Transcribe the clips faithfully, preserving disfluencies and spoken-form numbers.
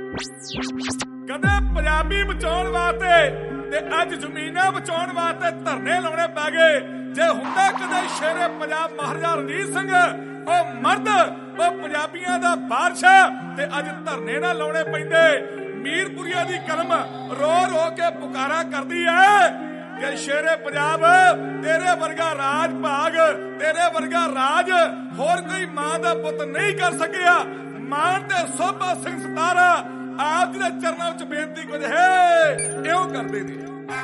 ਕਦੇ ਪੰਜਾਬੀ ਬਚਾਉਣ ਵਾਸਤੇ ਤੇ ਅੱਜ ਜ਼ਮੀਨਾਂ ਬਚਾਉਣ ਵਾਸਤੇ ਧਰਨੇ ਲਾਉਣੇ ਪੈ ਗਏ। ਜੇ ਹੁੰਦਾ ਕਦੇ ਸ਼ੇਰੇ ਪੰਜਾਬ ਮਹਾਰਾਜਾ ਰਣਜੀਤ ਸਿੰਘ ਉਹ ਮਰਦ ਉਹ ਪੰਜਾਬੀਆਂ ਦਾ ਬਾਦਸ਼ਾਹ ਤੇ ਅੱਜ ਧਰਨੇ ਨਾ ਲਾਉਣੇ ਪੈਂਦੇ। ਮੀਰਪੁਰੀਆ ਦੀ ਕਲਮ ਰੋ ਰੋ ਕੇ ਪੁਕਾਰਾ ਕਰਦੀ ਹੈ ਕਿ ਸ਼ੇਰੇ ਪੰਜਾਬ ਤੇਰੇ ਵਰਗਾ ਰਾਜ ਭਾਗ ਤੇਰੇ ਵਰਗਾ ਰਾਜ ਹੋਰ ਕੋਈ ਮਾਂ ਦਾ ਪੁੱਤ ਨਹੀਂ ਕਰ ਸਕਿਆ। ਮਾਨ ਤੇ ਸੋਭਾ ਸਿੰਘ ਸਤਾਰਾ ਆਪ ਜੀ ਦੇ ਚਰਨਾਂ ਵਿੱਚ ਬੇਨਤੀ ਕੁਝ ਹੈ ਇਉਂ ਕਰਦੇ ਨੇ।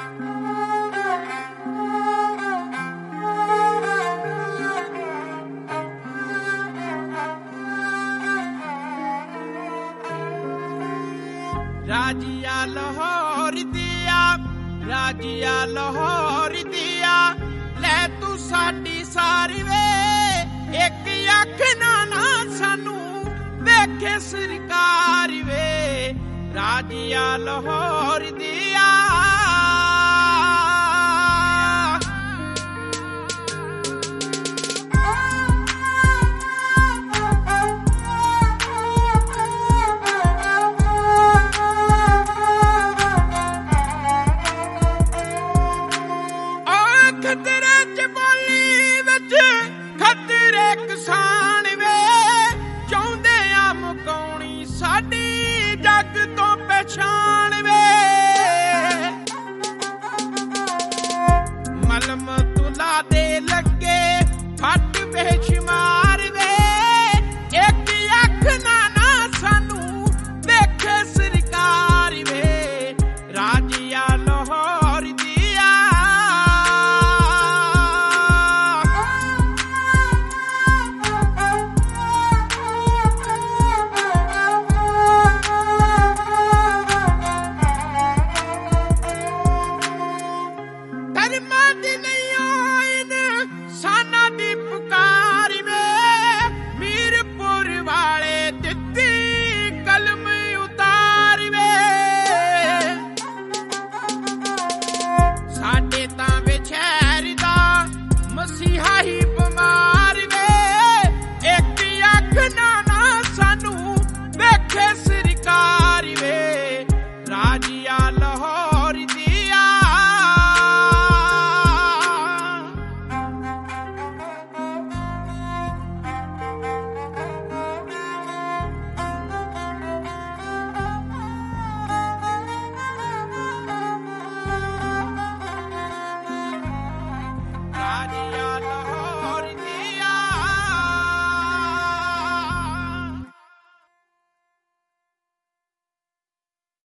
ਰਾਜੀਆ ਲਾਹੌਰ ਦਿਆ ਰਾਜੀਆ ਲਾਹੌਰ ਦਿਆ ਲੈ ਤੂੰ ਸਾਡੀ ਸਾਰੀ ਵੇ ਇੱਕ ਅੱਖ ਨਾ ਨਾ ਸਾਨੂੰ ਵੇਖੇ ਸਰਕਾਰ ਵੇ ਰਾਜੀਆ ਲਾਹੌਰ ਦਿਆ। ਖਤਰੇ ਚ ਬੋਲੀ ਵਿੱਚ ਖਤਰੇ ਕਿਸਾਨ ਵੇ ਚਾਹੁੰਦੇ ਆ ਮੁਕਾਉਣੀ ਸਾਡੀ ਜੱਗ ਤੋਂ ਪਛਾਣ ਵੇ ਮਲਮ ਤੁਲਾ ਦੇ ਲੱਗੇ ਫੱਟ ਬੇਸ਼ੁਮਾਰ ਵੇ ਇੱਕ ਅੱਖ ਨਾ ਨਾ ਸਾਨੂੰ ਦੇਖੇ ਸਰਕਾਰ ਵੇ ਰਾਜੀਆ ਲਾਹੌਰ ਦਿਆ।